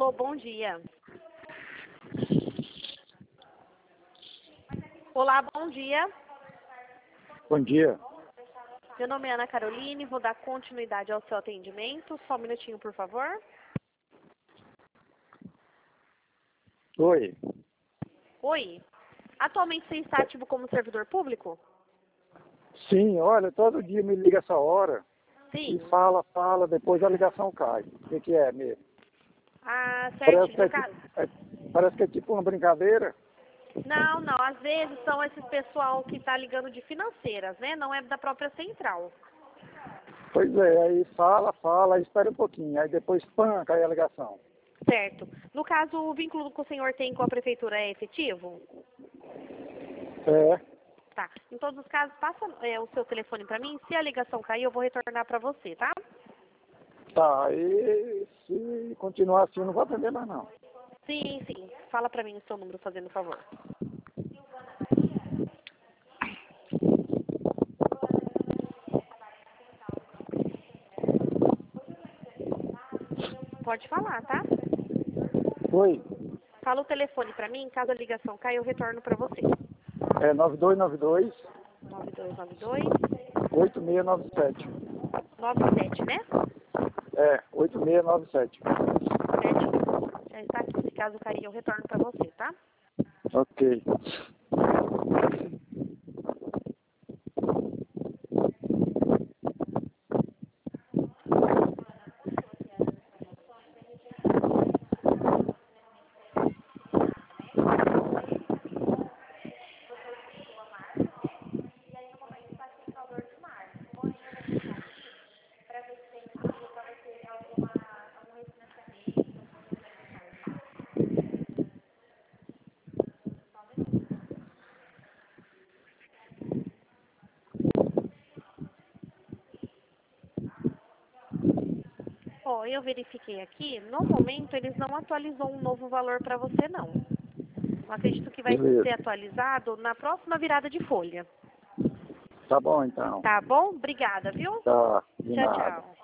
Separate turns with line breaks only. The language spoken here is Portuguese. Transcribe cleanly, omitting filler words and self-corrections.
Alô, bom dia. Olá, bom dia.
Bom dia.
Meu nome é Ana Caroline, vou dar continuidade ao seu atendimento. Só um minutinho, por favor.
Oi.
Oi. Atualmente você está ativo como servidor público?
Sim, olha, todo dia me liga essa hora
Sim.
e fala, depois a ligação cai. O que é mesmo?
Ah,
Parece
certo.
que
No caso.
parece que é tipo uma brincadeira.
Não, não. Às vezes são esses pessoal que está ligando de financeiras, né? Não é da própria central.
Pois é, aí fala, aí espera um pouquinho, aí depois pã, cai a ligação.
Certo. No caso, o vínculo que o senhor tem com a prefeitura é efetivo?
É,
Tá. Em todos os casos, passa o seu telefone para mim. Se a ligação cair, eu vou retornar para você, tá?
tá, aí se continuar assim, eu não vou atender mais não.
Sim, sim. Fala para mim o seu número, fazendo favor. Pode falar, tá?
Oi,
Fala o telefone para mim. Caso a ligação caia, eu retorno para você.
é 9292
9292
8697.
97, né?
É, 8697.
7. Já está aqui. Se caso cair, eu retorno para você, tá?
Ok.
Ó, eu verifiquei aqui. No momento, eles não atualizou um novo valor para você, não. Eu acredito que vai
Beleza.
ser atualizado na próxima virada de folha.
Tá bom então.
Tá bom? Obrigada, viu?
Tá, de
Tchau,
nada.
tchau.